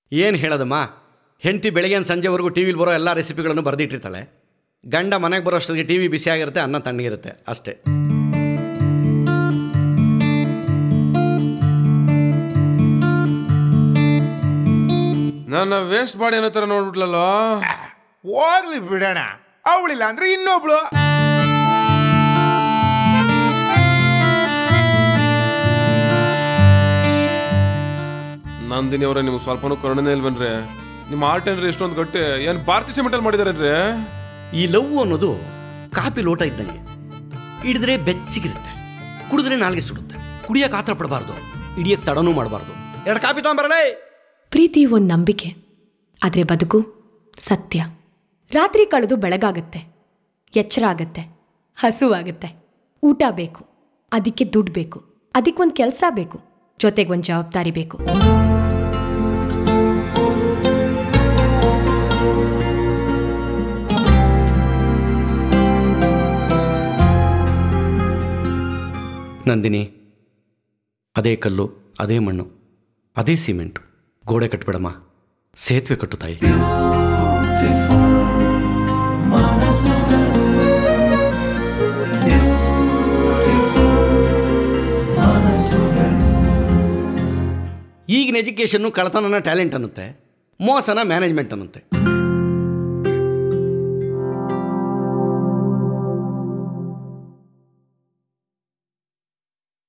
ಏನು ಹೇಳೋದಮ್ಮ, ಹೆಂಡತಿ ಬೆಳಗ್ಗೆ ಸಂಜೆವರೆಗೂ ಟಿ ವಿಲಿ ಬರೋ ಎಲ್ಲ ರೆಸಿಪಿಗಳನ್ನು ಬರೆದಿಟ್ಟಿರ್ತಾಳೆ. ಗಂಡ ಮನೆಗೆ ಬರೋಷ್ಟೊತ್ತಿಗೆ ಟಿ ವಿ ಬಿಸಿಯಾಗಿರುತ್ತೆ, ಅನ್ನ ತಣ್ಣಗಿರುತ್ತೆ ಅಷ್ಟೇ. ನನ್ನ ವೇಸ್ಟ್ ಬಾಡಿ ಅನ್ನೋ ಥರ ನೋಡ್ಬಿಟ್ಲಲ್ಲ. ಹೋಗ್ಲಿ ಬಿಡೋಣ, ಅವಳಿಲ್ಲ ಅಂದ್ರೆ ಇನ್ನೊಬ್ಳು. ನಂದಿನಿ ಅವರೇ, ನಿಮ್ಗೆ ಸ್ವಲ್ಪನೂ ಕರುಣೆ ಇಲ್ವನ್ರಿ? ನಿಮ್ಮ ಆರ್ಟ್ ಏನ್ರಿ ಎಷ್ಟೊಂದು ಗಟ್ಟಿ, ಏನು ಭಾರತೀಯ ಸಿಮೆಂಟಲ್ಲಿ ಮಾಡಿದಾರೇನ್ರಿ? ಈ ಲವ್ ಅನ್ನೋದು ಕಾಪಿ ಲೋಟ ಇದ್ದಂಗೆ, ಹಿಡಿದ್ರೆ ಬೆಚ್ಚಗಿರುತ್ತೆ, ಕುಡಿದ್ರೆ ನಾಲ್ಗೆ ಸುಡುತ್ತೆ. ಕುಡಿಯೋಕೆ ಆತರ ಪಡಬಾರ್ದು, ಹಿಡಿಯೋಕೆ ತಡನೂ ಮಾಡಬಾರ್ದು. 2 ಕಾಪಿ ತಗೊಂಬರಲೇ. ಪ್ರೀತಿ ಒಂದು ನಂಬಿಕೆ, ಆದರೆ ಬದುಕು ಸತ್ಯ. ರಾತ್ರಿ ಕಳೆದು ಬೆಳಗಾಗತ್ತೆ, ಎಚ್ಚರ ಆಗತ್ತೆ, ಹಸುವಾಗತ್ತೆ, ಊಟ ಬೇಕು, ಅದಕ್ಕೆ ದುಡ್ಡು ಬೇಕು, ಅದಕ್ಕೊಂದು ಕೆಲಸ ಬೇಕು, ಜೊತೆಗೊಂದು ಜವಾಬ್ದಾರಿ ಬೇಕು. ನಂದಿನಿ, ಅದೇ ಕಲ್ಲು, ಅದೇ ಮಣ್ಣು, ಅದೇ ಸಿಮೆಂಟು. ಗೋಡೆ ಕಟ್ಟಬೇಡಮ್ಮ, ಸೇತುವೆ ಕಟ್ಟು ತಾಯಿ. ಈಗಿನ ಎಜುಕೇಷನ್ನು ಕಳ್ತನನ ಟ್ಯಾಲೆಂಟ್ ಅನ್ನುತ್ತೆ, ಮೋಸನ ಮ್ಯಾನೇಜ್ಮೆಂಟ್ ಅನ್ನುತ್ತೆ.